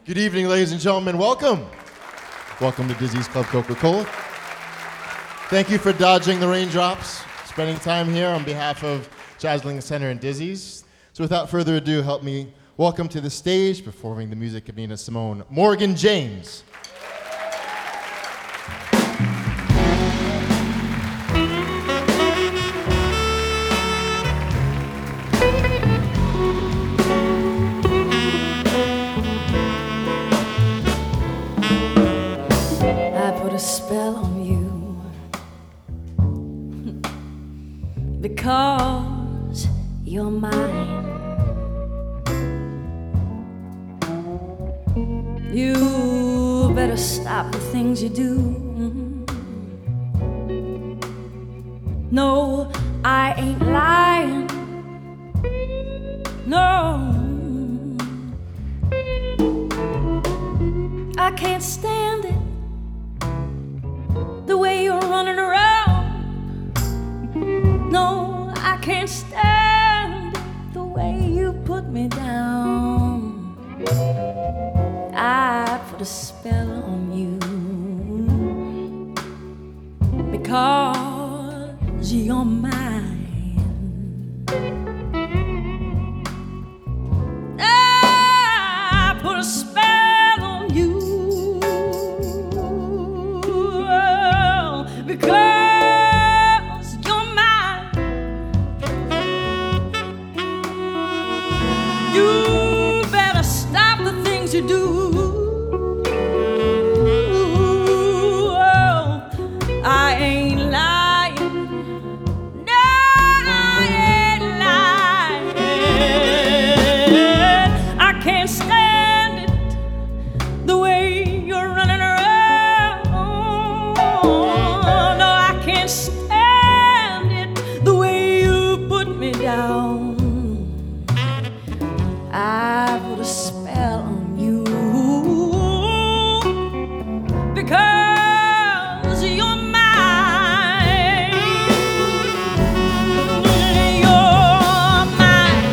Good evening, ladies and gentlemen. Welcome. Welcome to Dizzy's Club Coca-Cola. Thank you for dodging the raindrops, spending time here on behalf of Jazzling Center and Dizzy's. So without further ado, help me welcome to the stage, performing the music of Nina Simone, Morgan James. A spell on you because you're mine. You better stop the things you do. No, I ain't lying. No, I can't stand it. The way you're running around. No, I can't stand the way you put me down. I put a spell on you because you're mine. I put a spell on you because you're mine. You better stop the things you do. I ain't lying. No, I ain't lying. I can't stand it, the way you're running around. No, I can't stand it, the way you put me down. I put a spell on you because you're mine. You're mine.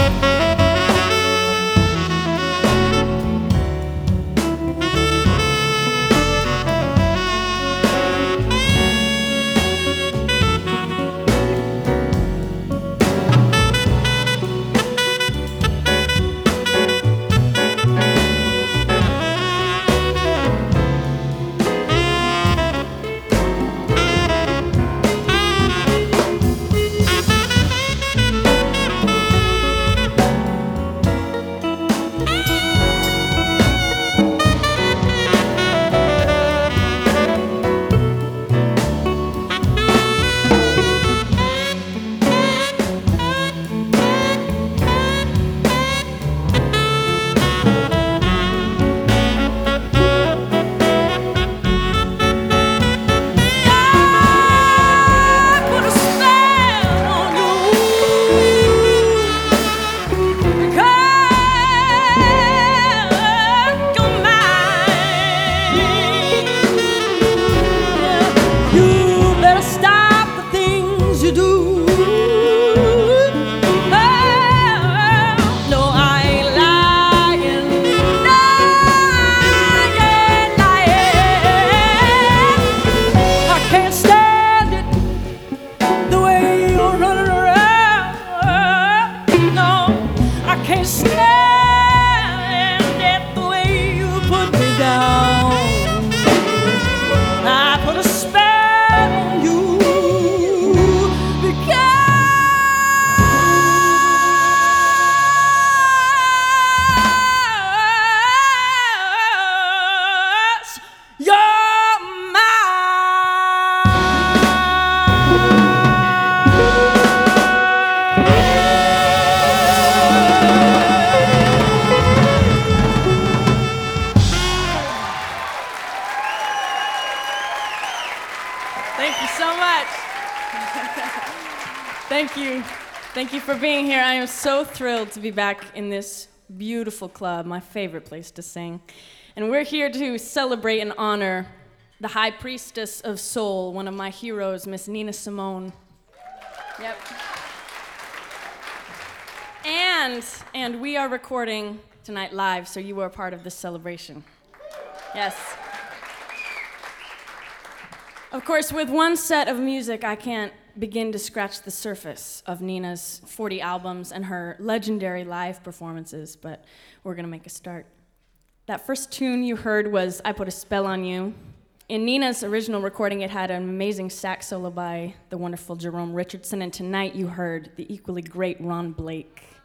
Thank you so much. Thank you. Thank you for being here. I am so thrilled to be back in this beautiful club, my favorite place to sing. And we're here to celebrate and honor the high priestess of soul, one of my heroes, Miss Nina Simone. Yep. And we are recording tonight live, so you were a part of this celebration. Yes. Of course, with one set of music, I can't begin to scratch the surface of Nina's 40 albums and her legendary live performances, but we're gonna make a start. That first tune you heard was I Put a Spell on You. In Nina's original recording, it had an amazing sax solo by the wonderful Jerome Richardson, and tonight you heard the equally great Ron Blake.